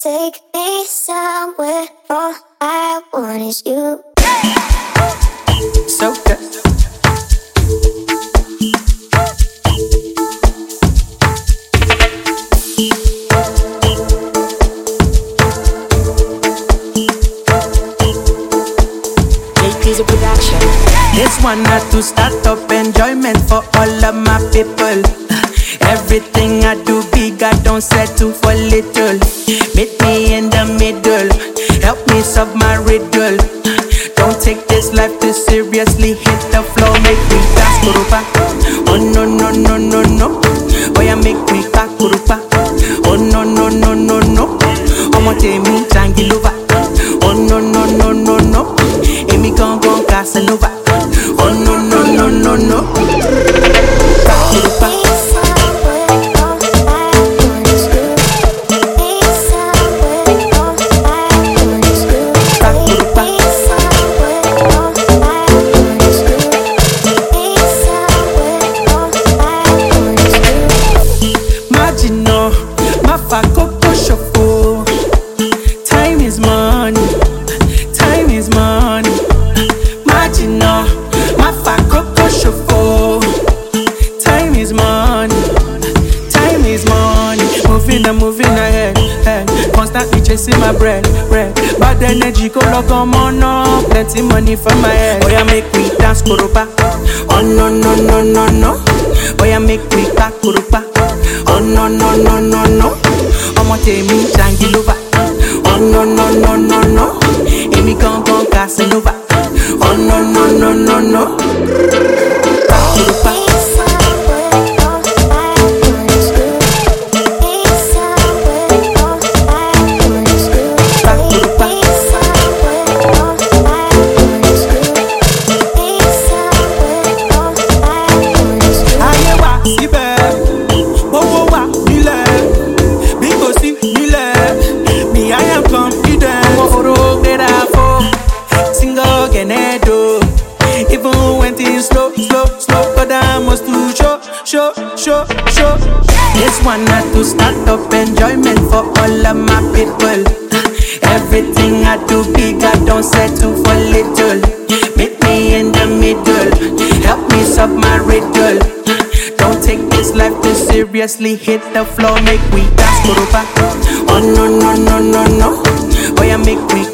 Take me somewhere, all I want is you. So good. JP's production. This one had to start up enjoyment for all of my people. Everything I do big, I don't settle for little. Meet me in the middle, help me solve my riddle. Don't take this life too seriously, hit the floor, make me dance kurupa. Oh no no no no no, oh yeah make me back kurupa. Oh no no no no no, I'ma take me Jangiluva. Oh no no no no no, Amy gon' Casanova. Oh no no no no no, back kurupa. Time is money, time is money. Magino, my fakoko shofo. Time is money, time is money. Moving ahead, constantly chasing my bread. Bad energy, go log on mono. Plenty money for my head. Oh yeah, make me dance kurupa. Oh no no no no no. Oh yeah, make me back kurupa. Oh no no no no no. I'ma take me Jangiluva. Oh no no no no no, Amy gon' Casanova. Oh no no no no no, back to the back. Even when things slow, but I must do show. This one had to start up enjoyment for all of my people. Everything I do big, I don't settle for little. Meet me in the middle, help me solve my riddle. Don't take this life too seriously, hit the floor, make we dance kurupa. Oh no no no no no, oh yeah make we